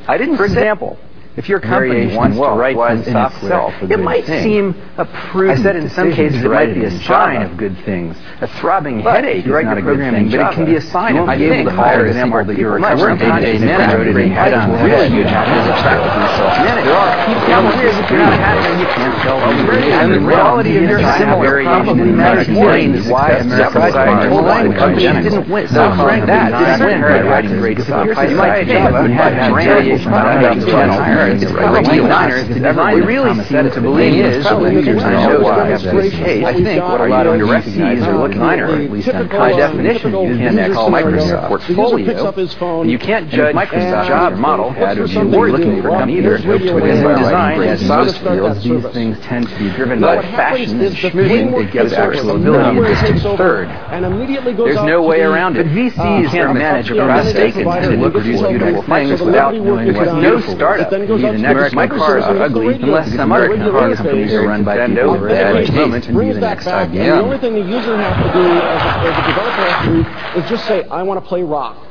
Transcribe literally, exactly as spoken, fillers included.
I didn't. For example, if your company wants to write some software, it might seem a prudent. I said in some cases it might be a sign of good things. A throbbing headache is not a good thing, but it can be a sign of good things. For example, that you're a day manager, really good manager. There are people out there that you're not happy, you can't tell them. And the quality of your similar probably matters more than why American society companies didn't win. So Frank, that didn't win by writing great stuff. You might think it would have variations about the channel. It's probably designers to design. We really seem to believe is the users know why that's the case. I think what a lot of you sees are looking at, at least by definition, you can't call Microsoft portfolio, and you can't judge Microsoft's job model had or you were looking for them either. Within design and soft skills, these things tend to be driven by fashion and schmoozing to get actual ability in distant third. There's no way around it. V Cs can't manage a prostate and to produce beautiful things without knowing what no startup. The next my cars are ugly unless some other companies are run by people over at each moment and be the next I B M. The only thing the user has to do as a, as a developer has to do is just say, I want to play rock.